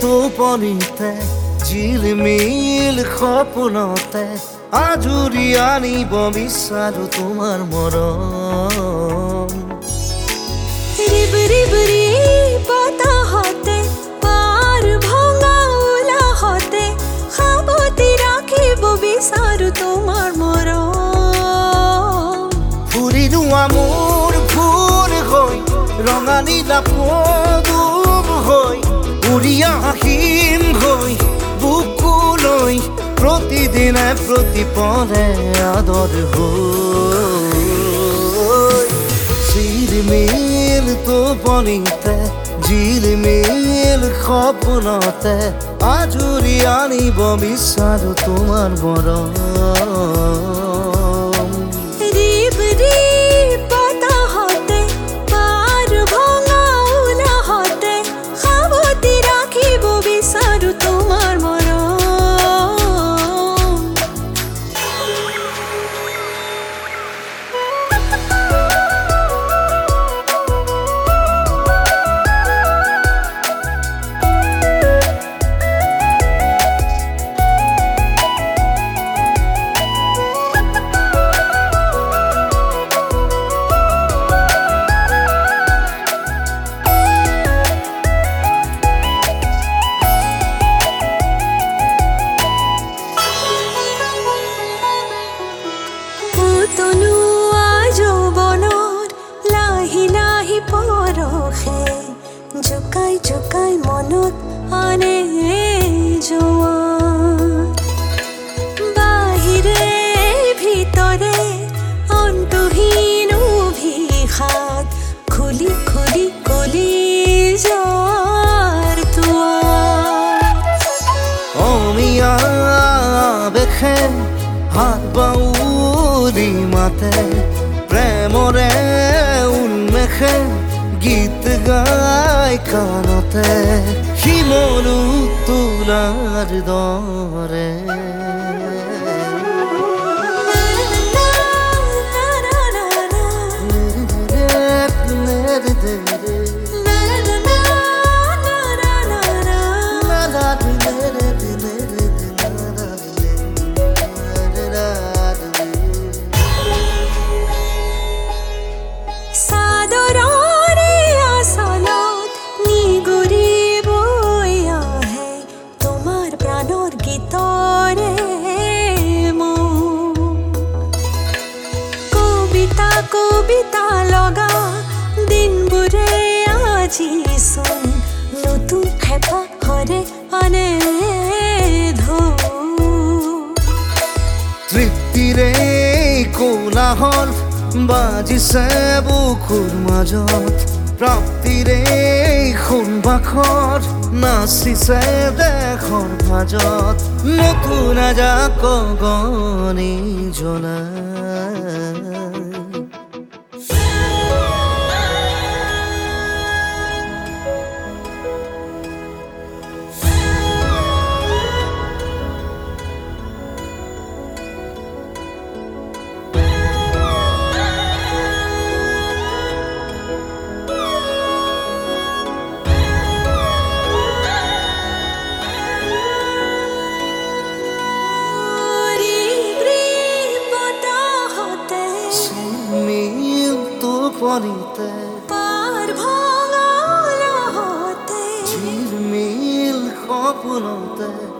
টোপনিতে ঝিলমিল সপোনতে আজুৰি আনিব বিচাৰো তোমাৰ মৰম রিব রিব রি বতাহতে পার ভঙা উলাহতে সাবতি রাখিব বিচাৰো তোমাৰ মৰম ফুৰিলো মোৰ ভোৰ হৈ ৰঙা নীলা পদুম হৈ উৰি আহিম হৈ বুকুলৈ প্ৰতিদিনে প্ৰতিপলে আদৰ হৈ ঝিলমিল টোপনিতে ঝিলমিল সপোনতে আজুৰি আনিব বিচাৰো তোমাৰ মৰম রিব রি বতাহতে পার ভঙা উলাহতে সাবতি রাখিব বিচাৰো তোমাৰ মৰম তনুৱা যৌৱনৰ লাহি লাহি পৰখে জোকাই জোকাই মনত আনে জোৱান বাহিৰে ভিতৰে অন্তহীন অভিশাপ খুলি খুলি কলি যাৰ দুৱাৰ অমিয়া বেখে হাত বাউলি মাতে প্ৰেমৰে উন্মেষে গীত গাই কাণতে শিমলু তোলাৰ দৰে কবিতা লগা দিনবোৰে আজিচোন নতুন হেঁপাহৰে আনে তৃপ্তিৰে কোলাহল বাজিছে বুকুৰ মাজত প্ৰাপ্তিৰে সোণবাখৰ নাচিছে দেশৰ ভাজত নতুন আজাক গগনি জনাই টোপনিতে পার ভঙা উলাহতে ঝিলমিল সপোনতে